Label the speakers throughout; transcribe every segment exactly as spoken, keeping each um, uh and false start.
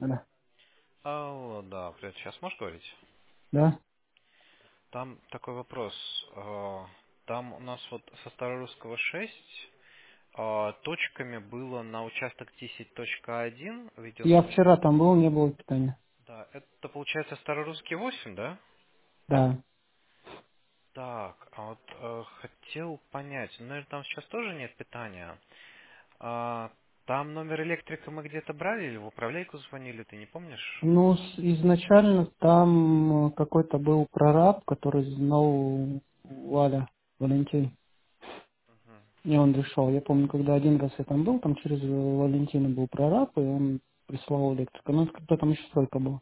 Speaker 1: Да.
Speaker 2: Алло, да, привет. Сейчас можешь говорить?
Speaker 1: Да?
Speaker 2: Там такой вопрос. э, Там у нас вот со старорусского шесть э, точками было на участок десять точка один. Видел
Speaker 1: Я
Speaker 2: схему.
Speaker 1: вчера там был, не было питания.
Speaker 2: Да, это получается старорусский восемь, да?
Speaker 1: Да.
Speaker 2: Так, а вот э, хотел понять, ну, наверное, там сейчас тоже нет питания. А, там номер электрика мы где-то брали или в управляйку звонили, ты не помнишь?
Speaker 1: Ну, с- изначально там э, какой-то был прораб, который знал Валя, Валентин.
Speaker 2: Мгм.
Speaker 1: И он решал. Я помню, когда один раз я там был, там через э, Валентина был прораб, и он прислал электрика. Ну, это когда там еще стройка была.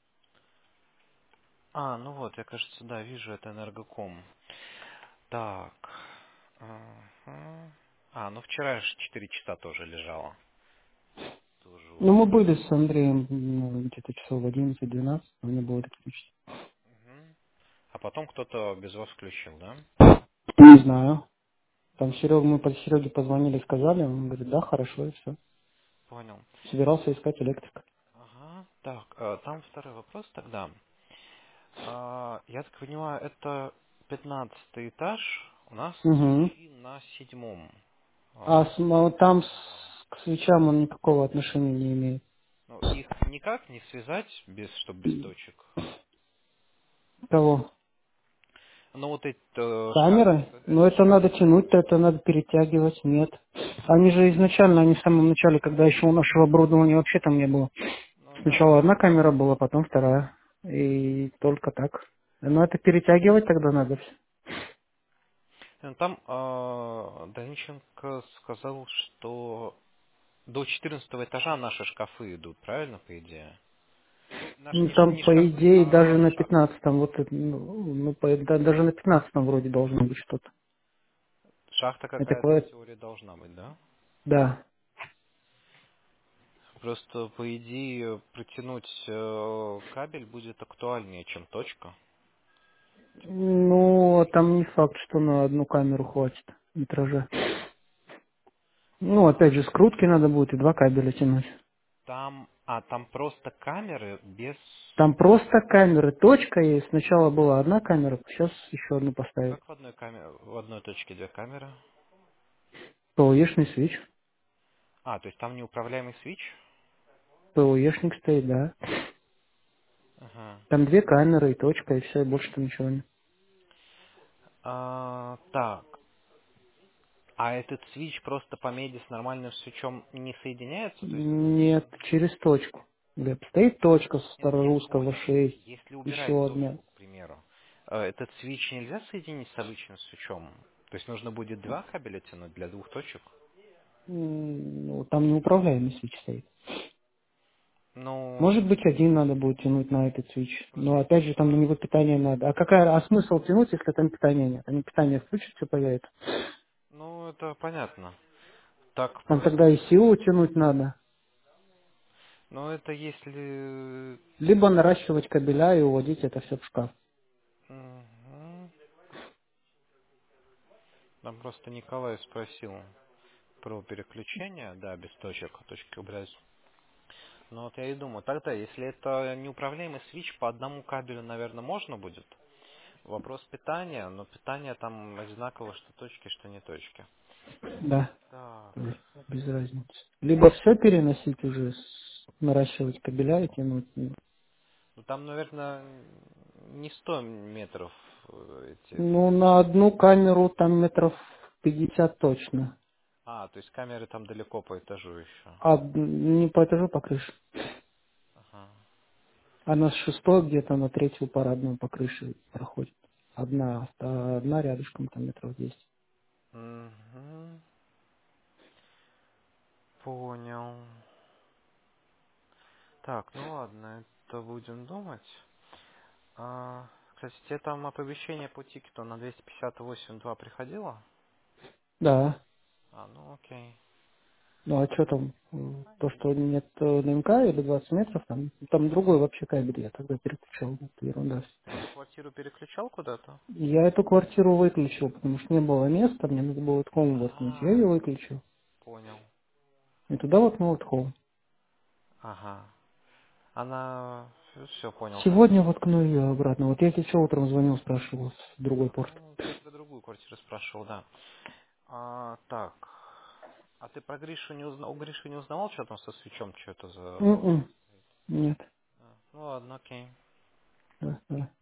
Speaker 2: А, ну вот, я, кажется, да, вижу, это энергоком. Так. Ага. А, ну вчера же четыре часа тоже лежало. Тоже
Speaker 1: Ну, мы
Speaker 2: уже.
Speaker 1: были с Андреем ну, где-то часов в одиннадцать-двенадцать, у меня было электричество.
Speaker 2: Мгм. А потом кто-то без вас включил, да?
Speaker 1: Не знаю. Там Серега, мы по Сереге позвонили, сказали, он говорит, да, хорошо, и все.
Speaker 2: Понял.
Speaker 1: Собирался искать электрика.
Speaker 2: Ага. Так, э, там второй вопрос тогда. А, я так понимаю, это пятнадцатый этаж, у нас
Speaker 1: Угу.
Speaker 2: свечи на седьмом
Speaker 1: А
Speaker 2: а,
Speaker 1: с- а вот там
Speaker 2: этаже.
Speaker 1: с- к свечам он никакого отношения не имеет.
Speaker 2: Ну, их никак не связать, без, чтобы без точек.
Speaker 1: Кого?
Speaker 2: Ну, вот эти э, шахты,
Speaker 1: Камеры?
Speaker 2: это,
Speaker 1: Ну,
Speaker 2: это
Speaker 1: это надо
Speaker 2: шахты.
Speaker 1: тянуть, то это надо перетягивать, нет. Они же изначально, они в самом начале, когда еще у нашего оборудования вообще там не было.
Speaker 2: Ну, да.
Speaker 1: Сначала одна камера была, потом вторая. И только так. Ну, это перетягивать тогда надо все.
Speaker 2: Ну, там э, Даниченко сказал, что до четырнадцатого этажа наши шкафы идут, правильно, по идее? Ну, наши
Speaker 1: Ну,
Speaker 2: не, ш-
Speaker 1: там,
Speaker 2: не
Speaker 1: по
Speaker 2: шкафы,
Speaker 1: идее, даже
Speaker 2: а
Speaker 1: на
Speaker 2: шахты.
Speaker 1: пятнадцатом, вот, это, ну, ну, по- да, даже на пятнадцатом вроде должно быть что-то.
Speaker 2: Шахта
Speaker 1: Это,
Speaker 2: какая-то в
Speaker 1: по-
Speaker 2: теории должна быть, да?
Speaker 1: да.
Speaker 2: Просто, по идее, протянуть э, кабель будет актуальнее, чем точка. Тем более на
Speaker 1: Ну, а там не
Speaker 2: электричестве.
Speaker 1: факт, что на одну камеру хватит метража. Ну, опять же, скрутки надо будет и два кабеля тянуть.
Speaker 2: Там, а, там просто камеры без...
Speaker 1: Там просто камеры, точка есть. Сначала была одна камера, сейчас еще одну
Speaker 2: А
Speaker 1: поставили.
Speaker 2: как в одной камере, в одной точке две камеры?
Speaker 1: ПОЕшный свич.
Speaker 2: А, то есть там неуправляемый свич?
Speaker 1: ПОЕшник стоит, да.
Speaker 2: Ага.
Speaker 1: Там две камеры и точка, и все, и больше там ничего нет.
Speaker 2: А, так, а этот свич просто по меди с нормальным свечом не соединяется? То есть это не...
Speaker 1: Нет, через точку. Глеб, стоит точка со
Speaker 2: Нет, я
Speaker 1: старорусского
Speaker 2: понял.
Speaker 1: шесть,
Speaker 2: Если убирать
Speaker 1: еще одна.
Speaker 2: точку, к примеру, э, этот свич нельзя соединить с обычным свечом? То есть нужно будет два кабеля тянуть для двух точек?
Speaker 1: М, Ну, там неуправляемый свич стоит.
Speaker 2: Ну,
Speaker 1: Может быть, один надо будет тянуть на этот свич.
Speaker 2: просто...
Speaker 1: Но опять же, там на него питание надо. А какая, а смысл тянуть, если там питания нет? Они питание включат, все появится.
Speaker 2: Ну, это понятно. Так
Speaker 1: Там тогда
Speaker 2: просто...
Speaker 1: и силу тянуть надо.
Speaker 2: Ну, это если...
Speaker 1: Либо наращивать кабеля и уводить это все в шкаф.
Speaker 2: Мгм. Там просто Николай спросил про переключение, да, без точек, точки убрать. Ну вот я и думаю, тогда, если это неуправляемый свич, по одному кабелю, наверное, можно будет. Вопрос питания, но питание там одинаково, что точки, что не точки.
Speaker 1: Да,
Speaker 2: Так,
Speaker 1: тоже без разницы. Либо все переносить уже, с- наращивать кабеля и тянуть.
Speaker 2: ну там, наверное, не сто метров э, эти...
Speaker 1: Ну, на одну камеру там метров пятьдесят точно.
Speaker 2: А, то есть камеры там далеко по этажу еще.
Speaker 1: А не по этажу, по крыше.
Speaker 2: Ага.
Speaker 1: А на шестой где-то на третью парадную по крыше проходит. Одна, а одна рядышком там метров десять.
Speaker 2: Мгм. Понял. Так, ну ладно, это будем думать. А, кстати, тебе там оповещение по тикету на двести пятьдесят восемь два приходило?
Speaker 1: Да.
Speaker 2: А, ну окей.
Speaker 1: Ну а что там? м, То, что нет э, ДМК или двадцать метров, там, там другой вообще кабель, я тогда переключал. Это ерунда.
Speaker 2: Ты эту квартиру переключал куда-то?
Speaker 1: Я эту квартиру выключил, потому что не было места, мне надо было от home воткнуть. Я
Speaker 2: А,
Speaker 1: ее выключил.
Speaker 2: понял.
Speaker 1: И туда воткнул от home.
Speaker 2: Ага. Она... Все, понял,
Speaker 1: Сегодня
Speaker 2: хорошо.
Speaker 1: воткну ее обратно. Вот я тебе еще утром звонил, спрашивал с другой порты.
Speaker 2: Ну, я про другую квартиру спрашивал, да. А, так. А ты про Гришу не узнал? У Гриши не узнавал, что там со свечом, что это за...
Speaker 1: М-м. Нет.
Speaker 2: Ну ладно, окей.
Speaker 1: Да, да.